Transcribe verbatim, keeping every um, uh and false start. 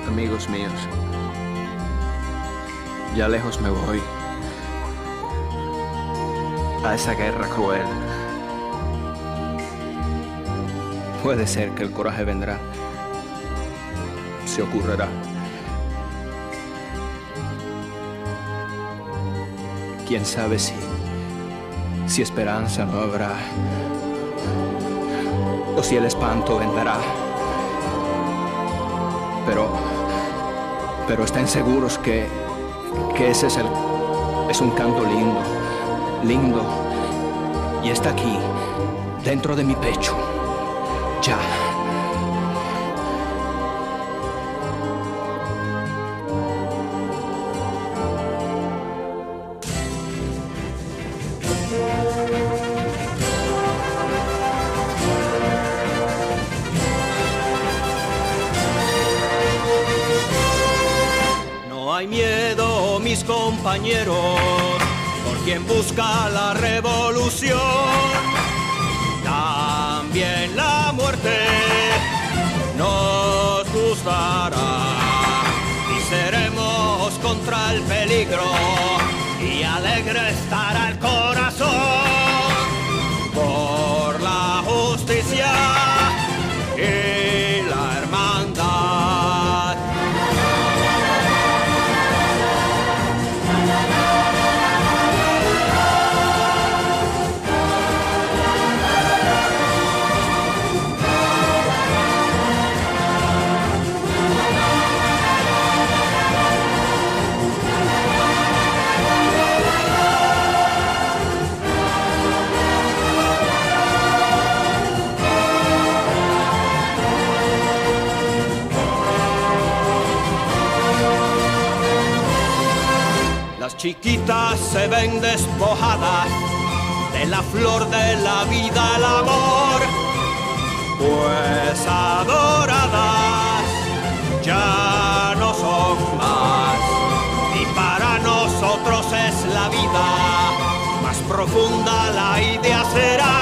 amigos míos. Ya lejos me voy a esa guerra cruel. Puede ser que el coraje vendrá, se ocurrirá. Quién sabe si, si esperanza no habrá, o si el espanto vendrá. Pero, pero estén seguros que, que ese es, el, es un canto lindo, lindo, y está aquí, dentro de mi pecho, ya. No hay miedo, mis compañeros, por quien busca la revolución. También la muerte nos gustará y seremos contra el peligro y alegre estará el corazón por la justicia y la hermandad. Las chiquitas se ven despojadas de la flor de la vida, el amor, pues adoradas ya no son más. Y para nosotros es la vida más profunda, la idea será